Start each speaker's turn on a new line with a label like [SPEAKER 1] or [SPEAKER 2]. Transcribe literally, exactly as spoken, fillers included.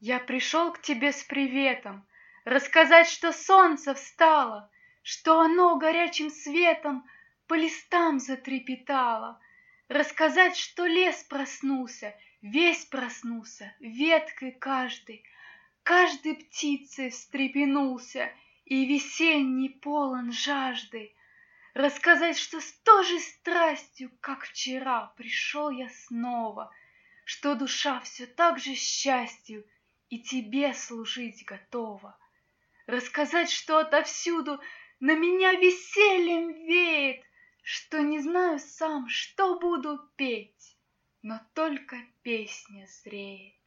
[SPEAKER 1] Я пришел к тебе с приветом, рассказать, что солнце встало, что оно горячим светом по листам затрепетало, рассказать, что лес проснулся, весь проснулся, веткой каждой, каждой птицей встрепенулся и весенний полон жаждой, рассказать, что с той же страстью, как вчера, пришел я снова, что душа все так же счастью и тебе служить готова. Рассказать, что отовсюду на меня весельем веет, что не знаю сам, что буду петь, но только песня зреет.